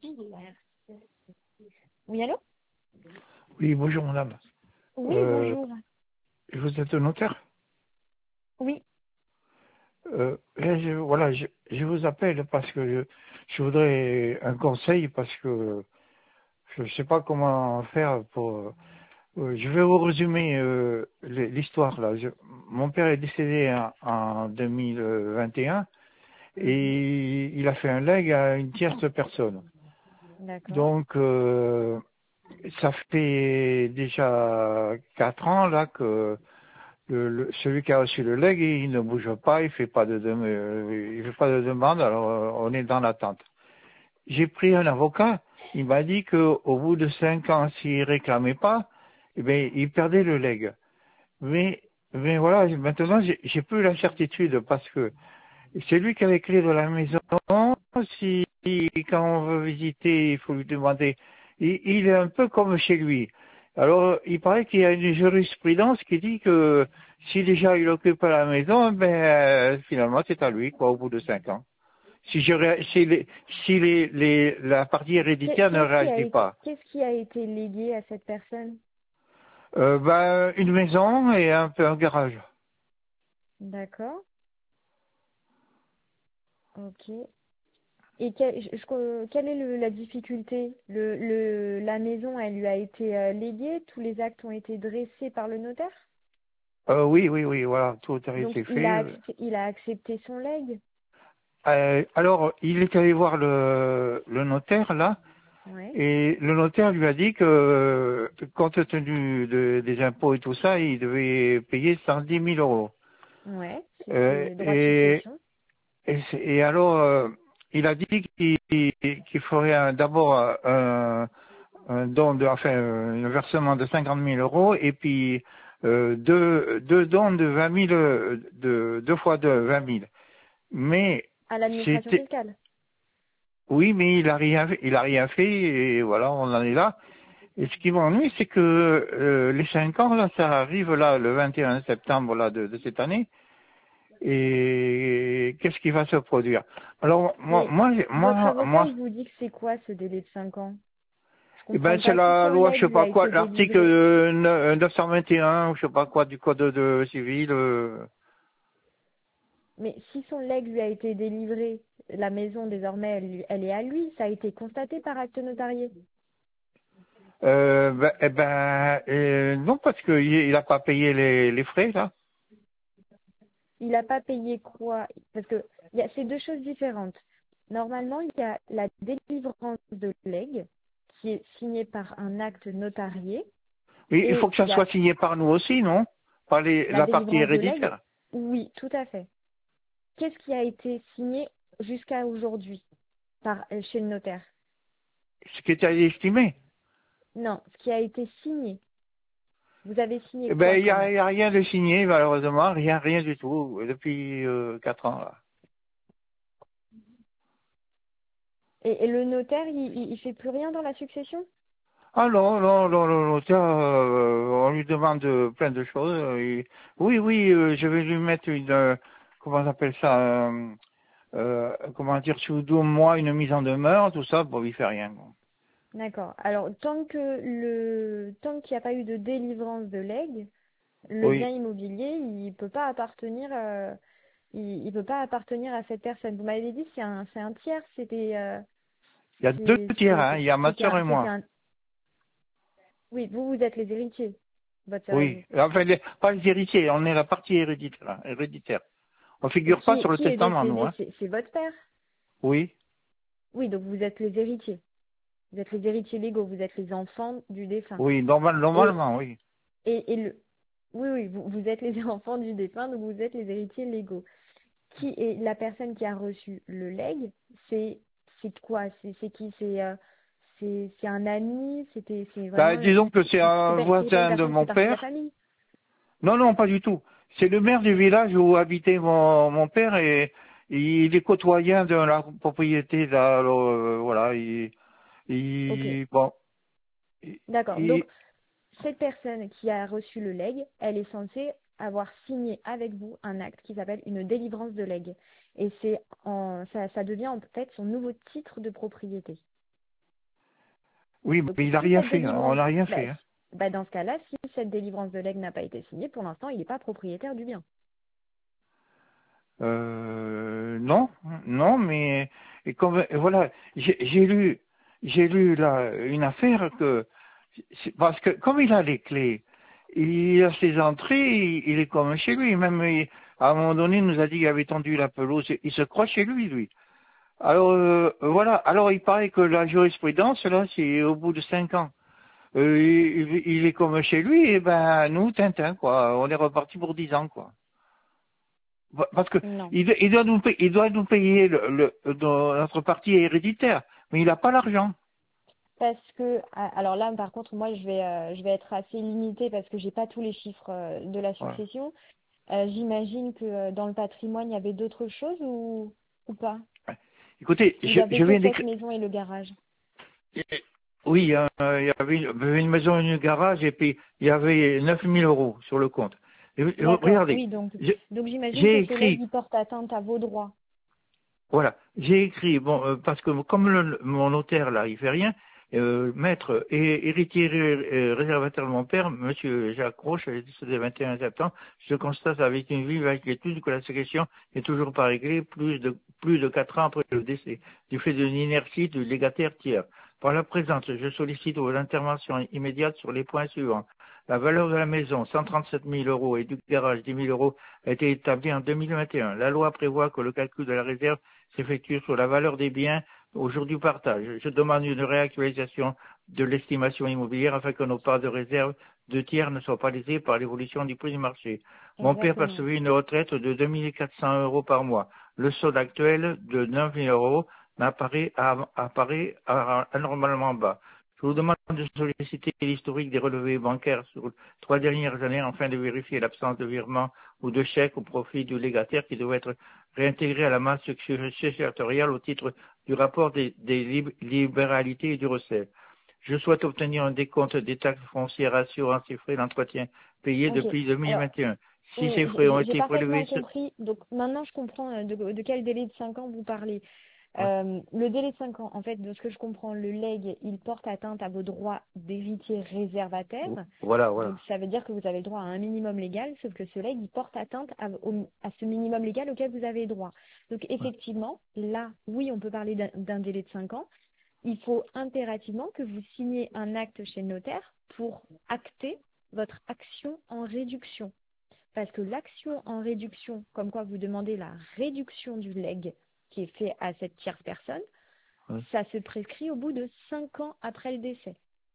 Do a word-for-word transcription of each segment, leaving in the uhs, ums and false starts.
Oui, allô? Oui, bonjour madame. Oui, Euh, bonjour. vous êtes notaire? Oui, euh, là, je, Voilà, je, je vous appelle parce que je, je voudrais un conseil parce que je ne sais pas comment faire pour... euh, je vais vous résumer euh, l'histoire là. Je- mon père est décédé en, en deux mille vingt et un mhm, et il a fait un legs à une tierce personne. d'accord. Donc, euh, ça fait déjà quatre ans là que Le, le- celui qui a reçu le legs, il ne bouge pas, il fait pas de, dem- euh, il fait pas de demande, alors euh, on est dans l'attente. J'ai pris un avocat, il m'a dit que au bout de cinq ans, s'il réclamait pas, eh bien, il perdait le legs. Mais, mais voilà, maintenant j'ai j'ai plus la certitude parce que c'est lui qui a les clés de la maison. Si quand on veut visiter, il faut lui demander. Il, il est un peu comme chez lui. Alors, il paraît qu'il y a une jurisprudence qui dit que si déjà il occupe la maison, ben euh, finalement c'est à lui, quoi, au bout de cinq ans. Si je ré- si, les, si les, les, la partie Qu'est- héréditaire ne Qu'est-ce qui a réagit été, pas. qu'est-ce qui a été légué à cette personne? Euh, ben, une maison et un peu un garage. D'accord, ok. Et quel- je- je- quelle est le- la difficulté? Le, le, la maison, elle lui a été euh, léguée, tous les actes ont été dressés par le notaire? Euh, oui, oui, oui, voilà, tout a Donc été il a, fait. accepté, il a accepté son legs? Euh, alors, il est allé voir le, le notaire, là, Ouais, et le notaire lui a dit que, euh, compte tenu de- des impôts et tout ça, il devait payer cent dix mille euros. ouais, c'est Euh, c'est droit de et, succession. et, c'est- et alors, euh, il a dit qu'il qu'il ferait un- d'abord un, un don, de, enfin, un versement de cinquante mille euros, et puis euh, deux, deux dons de vingt mille, euh, de, deux fois de vingt mille. Mais À l'administration c'était fiscale. Oui, mais il a rien fait, il a rien fait et voilà, on en est là. Et ce qui m'ennuie, c'est que euh, les cinq ans là, ça arrive là le vingt et un septembre là de, de cette année. Et qu'est-ce qui va se produire? Alors moi, Mais moi, j'ai- votre moi, avocat, moi, il vous dit que c'est quoi ce délai de cinq ans? Je eh ben comprends c'est pas. Si la son loi, je legs sais lui a pas quoi, été l'article délivré, euh, neuf cent vingt et un, je sais pas quoi du code de, de civil. euh, mais si son legs lui a été délivré, la maison désormais elle, lui- elle est à lui, ça a été constaté par acte notarié. euh, ben, eh ben euh, non, parce que il il a pas payé les, les frais là. Il n'a pas payé quoi? Parce que il y a, c'est deux choses différentes. Normalement, il y a la délivrance de legs qui est signée par un acte notarié Oui, il faut et que ça il y a soit signé par nous aussi, non? Par les, la la partie délivrance de legs. héréditaire. Oui, tout à fait. Qu'est-ce qui a été signé jusqu'à aujourd'hui par euh, chez le notaire? Ce qui était estimé. Non, ce qui a été signé. Vous avez signé Eh ben, quoi il y comme a, il y acte? a rien de signé, malheureusement, rien, rien du tout, depuis euh, quatre ans, là. Et, et le notaire, il, il, il fait plus rien dans la succession? Ah non, non, non, non, non, tiens, euh, on lui demande euh, plein de choses. euh, et- oui, oui, euh, je vais lui mettre une, euh, comment on appelle ça, euh, euh, comment dire, sous deux mois, une mise en demeure, tout ça, bon, il fait rien. Quoi. D'accord. Alors, tant que le tant qu'il n'y a pas eu de délivrance de legs, le bien Oui, immobilier, il peut pas appartenir, euh, il, il peut pas appartenir à cette personne. Vous m'avez dit c'est un c'est un tiers, c'était euh, il y a deux c'est tiers, c'est- hein, il y a ma c'était soeur un, et c'était moi. un oui, vous vous êtes les héritiers, votre sœur et Oui, vous. enfin, les, pas les héritiers, on est la partie héréditaire. hein, héréditaire. On Et figure pas qui sur le qui est testament, nous, décédé? hein. C'est c'est votre père? Oui, Oui, donc vous êtes les héritiers. Vous êtes les héritiers légaux, vous êtes les enfants du défunt. oui, normal, Et normalement, oui. et, et le oui oui, vous, vous êtes les enfants du défunt, donc vous êtes les héritiers légaux. Qui est la personne qui a reçu le legs? C'est c'est quoi? C'est c'est qui? C'est euh, c'est c'est un ami? C'était c'est Bah, vraiment disons que c'est c'est c'est un pas c'est pas une voisin de personne qui fait mon partie de la père. famille. Non, non, pas du tout. C'est le maire du village où habitait mon, mon père et il est côtoyant de la propriété. Là, alors, euh, voilà, il, Ok, il, bon, il, d'accord. Donc il- cette personne qui a reçu le legs, elle est censée avoir signé avec vous un acte qui s'appelle une délivrance de legs. Et c'est en ça, ça devient en fait son nouveau titre de propriété. Oui, Donc mais il n'a si rien cette fait, hein. On délivrance, n'a rien bah, fait. Hein. bah, dans ce cas-là, si cette délivrance de legs n'a pas été signée, pour l'instant, il n'est pas propriétaire du bien. Euh, non, non, mais et comme et voilà, j'ai j'ai lu, j'ai lu là une affaire que c'est- parce que comme il a les clés, il a ses entrées, il, il est comme chez lui. Même il- à un moment donné, il nous a dit qu'il avait tendu la pelouse. Il se croit chez lui, lui. Alors euh, voilà. Alors il paraît que la jurisprudence là, c'est au bout de cinq ans. Euh, il, il est comme chez lui, et ben nous, Tintin, quoi. On est reparti pour dix ans, quoi. Parce que Non. il, il doit nous payer, il doit nous payer le, le, le- notre partie héréditaire, mais il n'a pas l'argent. Parce que, ah, alors là, par contre, moi, je vais, euh, je vais être assez limitée parce que j'ai pas tous les chiffres euh, de la Voilà. succession. Euh, j'imagine que euh, dans le patrimoine, il y avait d'autres choses ou, ou pas? Écoutez, Il je, y avait je que viens cette d'écrire. maison et le garage. Oui, euh, il y avait une, il y avait une maison et un garage, et puis il y avait neuf mille euros sur le compte. Et, et D'accord, regardez, oui, donc, je- donc j'imagine j'ai que ce legs, écrit. il porte atteinte à vos droits. Voilà, j'ai écrit, bon, euh, parce que comme le- mon notaire là, il fait rien, euh, maître et héritier ré- euh, réservataire de mon père, monsieur Jacques Roche, est décédé le vingt et un septembre, je constate avec une vive inquiétude que la question n'est toujours pas réglée plus de plus de quatre ans après le décès, du fait d'une inertie du légataire tiers. Par la présente, je sollicite vos interventions immédiates sur les points suivants. La valeur de la maison, cent trente-sept mille euros, et du garage, dix mille euros, a été établie en deux mille vingt et un. La loi prévoit que le calcul de la réserve s'effectue sur la valeur des biens au jour du partage. Je demande une réactualisation de l'estimation immobilière afin que nos parts de réserve de tiers ne soient pas lésées par l'évolution du prix du marché. Mon père Exactement. percevait une retraite de deux mille quatre cents euros par mois. Le solde actuel de neuf mille euros m'apparaît apparaît anormalement bas. Je vous demande de solliciter l'historique des relevés bancaires sur les trois dernières années afin de vérifier l'absence de virement ou de chèque au profit du légataire qui doit être réintégré à la masse successorale au titre du rapport des, des lib libéralités et du recel. Je souhaite obtenir un décompte des taxes foncières, assurances et frais d'entretien payés Ok. depuis Alors, deux mille vingt et un. Si oui, ces frais j'ai ont j'ai- j'ai été parfaitement prélevés, ce- compris. Donc maintenant, je comprends euh, de, de quel délai de cinq ans vous parlez. ouais. Euh, le délai de cinq ans, en fait, de ce que je comprends, le legs, il porte atteinte à vos droits d'héritier réservataire. Voilà, Donc voilà. ça veut dire que vous avez le droit à un minimum légal, sauf que ce legs, il porte atteinte à, au- à ce minimum légal auquel vous avez droit. Donc Ouais. effectivement, là, oui, on peut parler d'un d'un délai de cinq ans. Il faut impérativement que vous signiez un acte chez le notaire pour acter votre action en réduction. Parce que l'action en réduction, comme quoi vous demandez la réduction du legs qui est fait à cette tierce personne, Ouais. ça se prescrit au bout de cinq ans après le décès.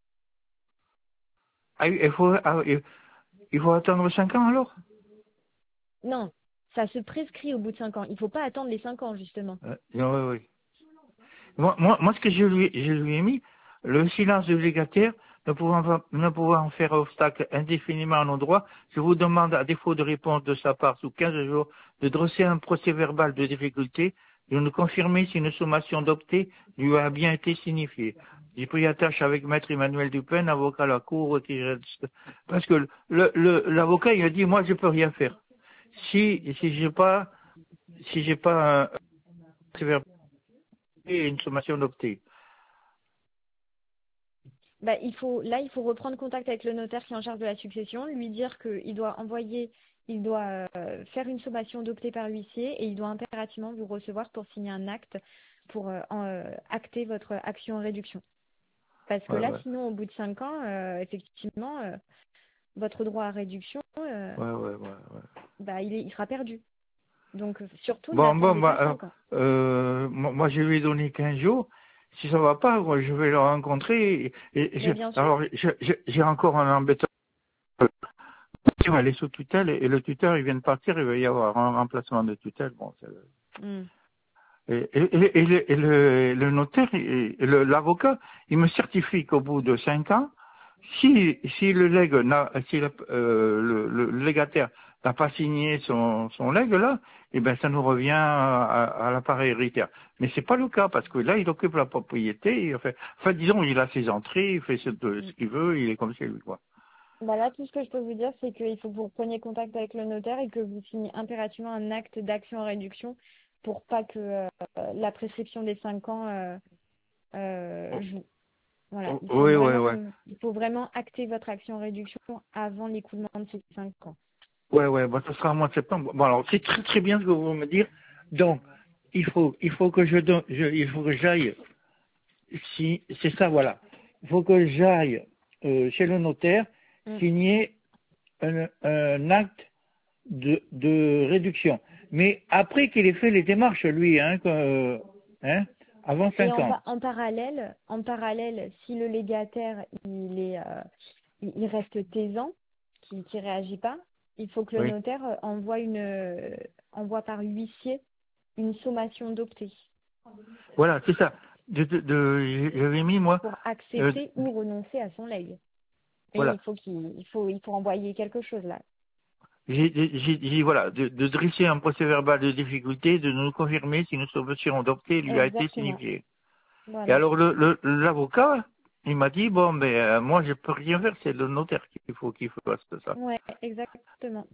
Ah, il faut, ah, il il faut attendre cinq ans alors? Non, ça se prescrit au bout de cinq ans. Il ne faut pas attendre les cinq ans, justement. Euh, oui, oui. Moi, moi, moi, ce que je lui, je lui ai mis, le silence du légataire, ne pouvant, pas- ne pouvant faire obstacle indéfiniment à nos droits, je vous demande, à défaut de réponse de sa part sous quinze jours, de dresser un procès verbal de difficulté, de nous confirmer si une sommation d'opter lui a bien été signifiée. J'ai pris attache avec maître Emmanuel Dupin, avocat à la cour, qui reste- parce que le, le, l'avocat, il a dit, moi, je peux rien faire. Si, si j'ai pas, si j'ai pas un procès verbal et une sommation d'opter. Bah, il faut, là, il faut reprendre contact avec le notaire qui est en charge de la succession, lui dire qu'il doit envoyer, il doit euh, faire une sommation d'opter par l'huissier et il doit impérativement vous recevoir pour signer un acte pour euh, en, euh, acter votre action en réduction. Parce que Ouais, là, ouais. sinon, au bout de cinq ans, euh, effectivement, euh, votre droit à réduction, euh, Ouais, ouais, ouais, ouais. bah, il, est, il sera perdu. Donc, euh, surtout, Bon, bon, n'attendez bah, pas alors, cinq ans. euh, moi, moi, je lui ai donné quinze jours. Si ça va pas, moi, je vais le rencontrer. Et, et je, Mais bien sûr, alors, je- je- j'ai encore un embêtant. Elle est sous tutelle et le tuteur, il vient de partir. Il va y avoir un remplacement de tutelle. Bon, c'est- hmm, et, et, et, et le, et le, le notaire, et le- l'avocat, il me certifie qu'au bout de cinq ans, si, si le legs n'a, si le, euh, le, le légataire n'a pas signé son, son legs là, eh ben ça nous revient à, à, à l'appareil héritaire. Mais c'est pas le cas parce que là, il occupe la propriété. Il fait, enfin, disons, il a ses entrées, il fait ce, hmm. ce qu'il veut, il est comme chez lui, quoi. Bah là, tout ce que je peux vous dire, c'est qu'il faut que vous preniez contact avec le notaire et que vous signiez impérativement un acte d'action en réduction pour pas que euh, la prescription des cinq ans euh, euh, joue. Voilà, il faut Oui, oui, vraiment, oui. il faut vraiment acter votre action en réduction avant l'écoulement de ces cinq ans. Ouais, ouais, bon, ce sera au mois de septembre. Bon, alors, c'est très, très bien ce que vous me dire. Donc, il faut, il faut que je donne, je, il faut que j'aille, si, c'est ça, voilà. Il faut que j'aille, euh, chez le notaire, Mm. signer un, un acte de, de réduction. Mais après qu'il ait fait les démarches, lui, hein, que, hein, avant Et cinq en, ans. pa- en parallèle, en parallèle, si le légataire il est, euh, il il reste taisant, qui ne réagit pas, il faut que le Oui. notaire euh, envoie une, euh, envoie par huissier une sommation d'opter Voilà, c'est ça. De, de, de- j'avais mis, moi, pour euh, accepter ou renoncer à son legs. Et il voilà. faut qu'il, il faut, il faut envoyer quelque chose là. J'ai, j'ai, j'ai- voilà, de, de dresser un procès-verbal de difficulté, de nous confirmer si notre option adoptée lui a été Exactement. signifiée. Et Voilà. alors, le, le, l'avocat, il m'a dit, bon, mais euh, moi, je peux rien faire, c'est le notaire qu'il faut qu'il fasse ça. Ouais, exactement.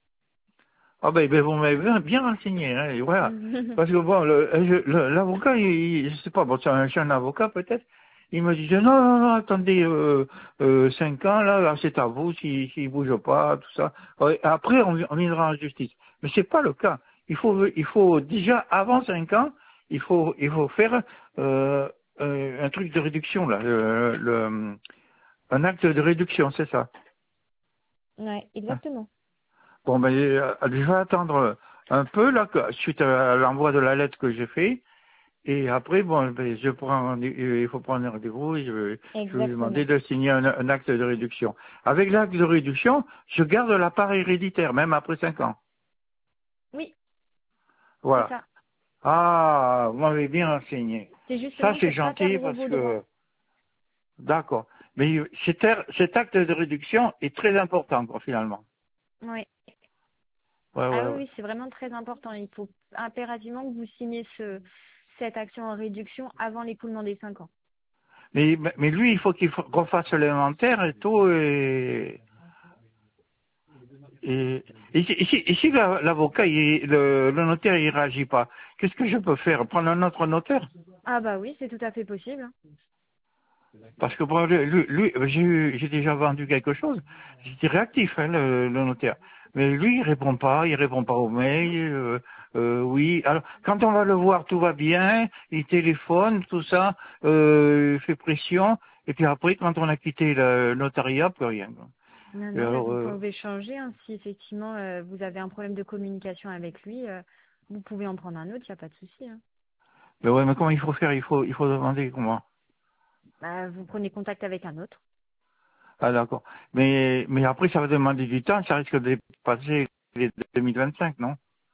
Ah ben, ben vous m'avez bien, bien renseigné, hein, et voilà. Parce que bon, le, je- le- l'avocat, il, il- je sais pas, bon, c'est un, c'est un avocat peut-être, il me disait, non, non, non, attendez, euh, euh, cinq ans, là, là, c'est à vous, s'il si, bouge pas, tout ça. Ouais, après, on, on viendra en justice. Mais c'est pas le cas. Il faut, il faut déjà, avant cinq ans, il faut, il faut faire euh, euh, un truc de réduction, là, le, le- un acte de réduction, c'est ça. Ouais, exactement. Bon, ben, euh, je vais attendre un peu, là, que- suite à l'envoi de la lettre que j'ai fait. Et après, bon, ben, je prends, un rendez- euh, il faut prendre un rendez-vous et je vais, je vais lui demander Exactement. de signer un, un acte de réduction. Avec l'acte de réduction, je garde la part héréditaire, même après cinq ans. Oui, c'est Voilà. ça. Ah, vous m'avez bien renseigné. C'est Ça, justement c'est pour pas gentil perdre parce vos droits. que, d'accord. Mais cet, air- cet acte de réduction est très important, quoi, finalement. Ouais. Ouais, Ah ouais, oui, ouais. oui, c'est vraiment très important. Il faut impérativement que vous signiez ce, cette action en réduction avant l'écoulement des cinq ans. Mais, mais lui, il faut qu'il f- refasse l'inventaire et tout, et, et, et si, et si- et si la- l'avocat, il- le, le notaire, il réagit pas, qu'est-ce que je peux faire? Prendre un autre notaire? Ah bah oui, c'est tout à fait possible. Hein. Parce que bon, lui, lui, lui, j'ai eu- j'ai déjà vendu quelque chose, j'étais réactif, hein, le, le notaire. Mais lui, il répond pas, il répond pas aux mails, euh, euh, oui. Alors, quand on va le voir, tout va bien, il téléphone, tout ça, euh, il fait pression, et puis après, quand on a quitté le notariat, plus rien. Quoi. Non, Et non, mais alors, vous euh, pouvez changer. Hein. Si effectivement euh, vous avez un problème de communication avec lui, euh, vous pouvez en prendre un autre, il n'y a pas de souci. Hein. mais ouais, mais comment il faut faire? Il faut, il faut demander comment. Bah, vous prenez contact avec un autre. Ah, d'accord. Mais, mais après, ça va demander du temps, ça risque de dépasser les deux mille vingt-cinq, non?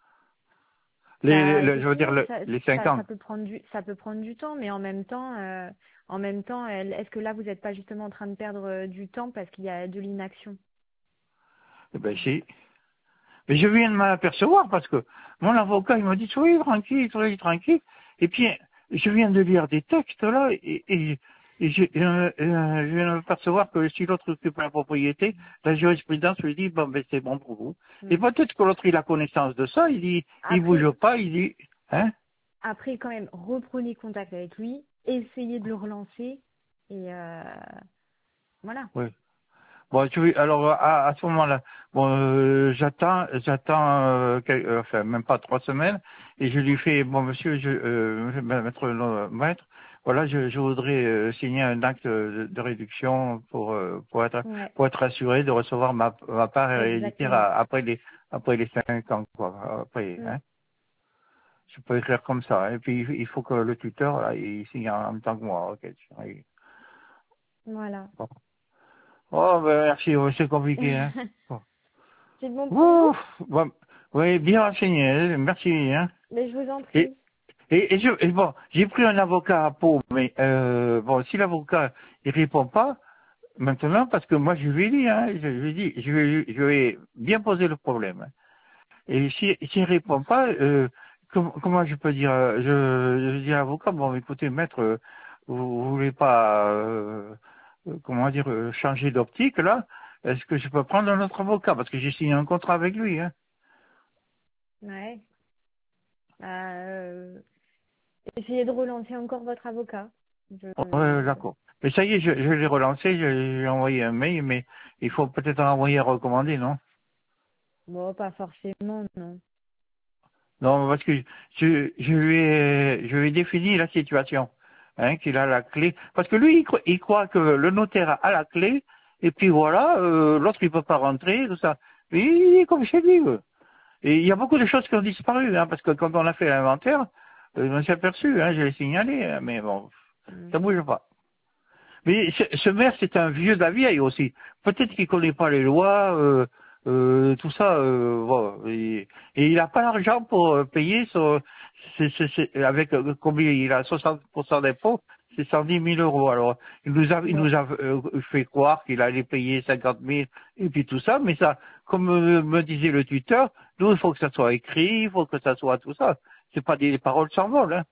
Les, les- Bah le- je veux dire, effectivement, le- ça, les cinq ça, ans. ça peut prendre du, ça peut prendre du temps, mais en même temps, euh, en même temps, elle- est-ce que là vous n'êtes pas justement en train de perdre euh, du temps parce qu'il y a de l'inaction? Eh ben, si. Mais je viens de m'en apercevoir parce que mon avocat, il m'a dit, soyez tranquille, soyez tranquille. Et puis, je viens de lire des textes, là, et, et, et je, euh, euh, je viens de m'apercevoir que si l'autre occupe la propriété, la jurisprudence lui dit, bon, ben, c'est bon pour vous. Hmm. Et peut-être que l'autre, il a connaissance de ça, il dit, il Après, bouge pas, il dit, hein? après quand même, reprenez contact avec lui, essayez de le relancer et euh, voilà. Oui. Bon, tu veux- alors à, à ce moment-là, bon, euh, j'attends, j'attends, euh, quel- euh, enfin même pas trois semaines, et je lui fais, bon monsieur, je, euh, maître, euh, maître, voilà, je, je voudrais euh, signer un acte de, de réduction pour euh, pour être Ouais, pour être assuré de recevoir ma, ma part héréditaire exactement. à- après les après les cinq ans, quoi. Après, Hmm. hein, je peux écrire comme ça. Et puis il faut que le tuteur, là, il signe en même temps que moi. Ok. Oui. Voilà. Bon. Oh, ben merci, ouais, c'est compliqué, hein. Bon. C'est bon pour vous? Ouf, bon, oui, bien renseigné, hein, merci. Hein. Mais je vous en Et, prie. et, et, je, et bon, j'ai pris un avocat à Pau, mais euh, bon, si l'avocat il répond pas, maintenant, parce que moi je lui ai dit, hein, je lui ai dit, je vais, je vais bien poser le problème. Hein. Et si s'il répond pas, euh, com- comment je peux dire, euh, je, je dis à l'avocat, bon, écoutez, maître, euh, vous, vous voulez pas, euh, euh, comment dire, euh, changer d'optique là? Est-ce que je peux prendre un autre avocat parce que j'ai signé un contrat avec lui, hein? Ouais. Euh, essayez de relancer encore votre avocat. Je... Ouais, d'accord. Mais ça y est, je, je l'ai relancé, je- j'ai envoyé un mail, mais il faut peut-être en envoyer un recommandé, non? Bon, pas forcément, non. Non, parce que je, je lui ai, je lui ai défini la situation, hein, qu'il a la clé. Parce que lui, il, cro- il croit que le notaire a la clé, et puis voilà, euh, l'autre il peut pas rentrer, tout ça. Mais il est comme chez lui. euh. Et il y a beaucoup de choses qui ont disparu, hein, parce que quand on a fait l'inventaire, euh, je me suis aperçu, hein, je l'ai signalé, hein, mais bon, Mm. ça bouge pas. Mais ce, ce maire, c'est un vieux de la vieille aussi. Peut-être qu'il connaît pas les lois, euh, euh, tout ça. Euh, bon, et, et il n'a pas l'argent pour euh, payer son, c'est, c'est, c'est- avec euh, combien il a soixante pour cent d'impôts, c'est cent dix mille euros. Alors, il nous a, il Ouais. nous a euh, fait croire qu'il allait payer cinquante mille et puis tout ça. Mais ça, comme euh, me disait le tuteur, nous, il faut que ça soit écrit, il faut que ça soit tout ça. C'est pas des paroles sans vol, hein.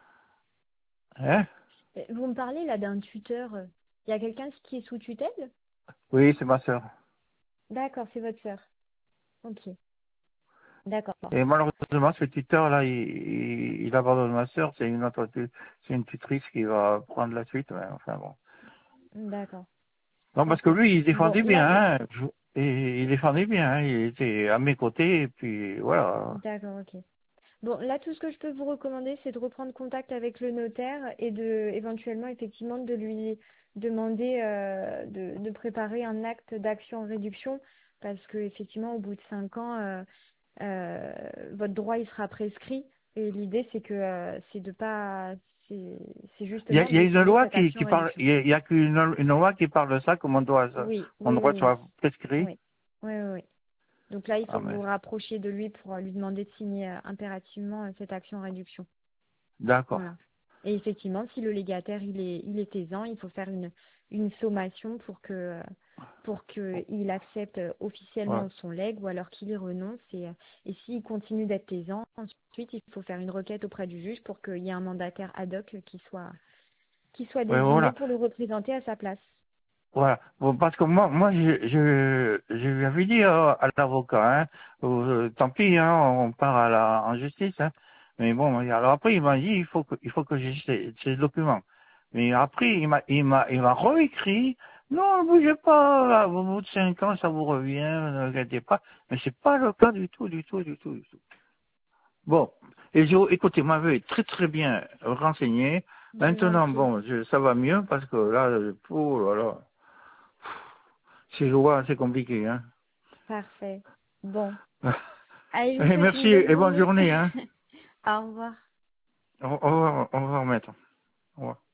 Hein? Euh, Vous me parlez là d'un tuteur. euh, Il y a quelqu'un qui est sous tutelle? Oui, c'est ma sœur. D'accord, c'est votre sœur. Ok, d'accord. Et malheureusement, ce tuteur-là, il, il, il abandonne ma sœur. C'est une autre, tu- c'est une tutrice qui va prendre la suite. Ouais, enfin bon. D'accord. Non, parce que Ok. lui, il Bon, défendait bien. là, Hein. Je- Et il défendait bien. Hein. Il était à mes côtés. Et puis voilà. d'accord, ok. Bon, là, tout ce que je peux vous recommander, c'est de reprendre contact avec le notaire et de, éventuellement, effectivement, de lui demander euh, de, de préparer un acte d'action en réduction, parce que, effectivement, au bout de cinq ans, euh, euh, votre droit, il sera prescrit. Et l'idée, c'est que, euh, c'est de pas, c'est, c'est Il y a, justement il y a de une signer loi cette qui, action en qui parle. réduction. Il y a, il y a qu'une une loi qui parle de ça. Que mon droit, Oui, mon oui, droit oui, oui. soit prescrit. Oui, oui, oui, oui. Donc là, il Ah faut que mais vous vous rapprochiez de lui pour euh, lui demander de signer euh, impérativement euh, cette action en réduction. d'accord. Voilà. Et effectivement, si le légataire il est il est aisant, il faut faire une une sommation pour que pour que il accepte euh, Ouais. officiellement son legs ou alors qu'il y renonce et euh, et s'il continue d'être aisant, ensuite il faut faire une requête auprès du juge pour qu'il y ait un mandataire ad hoc qui soit qui soit Ouais, désigné voilà. pour le représenter à sa place. Voilà. Bon, parce que moi, moi, je, je, je lui avais dit euh, à l'avocat, hein, euh, tant pis, hein, on part à la, en justice, hein. Mais bon, alors après, il m'a dit, il faut que, il faut que j'ai ces, ces documents. Mais après, il m'a, il m'a, il m'a réécrit, non, ne bougez pas, au bout de cinq ans, ça vous revient, ne vous inquiétez pas. Mais c'est pas le cas du tout, du tout, du tout, du tout. Bon. Et je, écoutez, vous m'avez très très bien renseigné. Je vous en Maintenant, prie. bon, je, ça va mieux parce que là, oh là là. C'est loin, c'est compliqué, hein. Parfait. Bon. Allez, je vous Et souhaite merci une bonne et bonne journée. journée, hein. Au revoir. Au au revoir, au revoir, maître. Au revoir.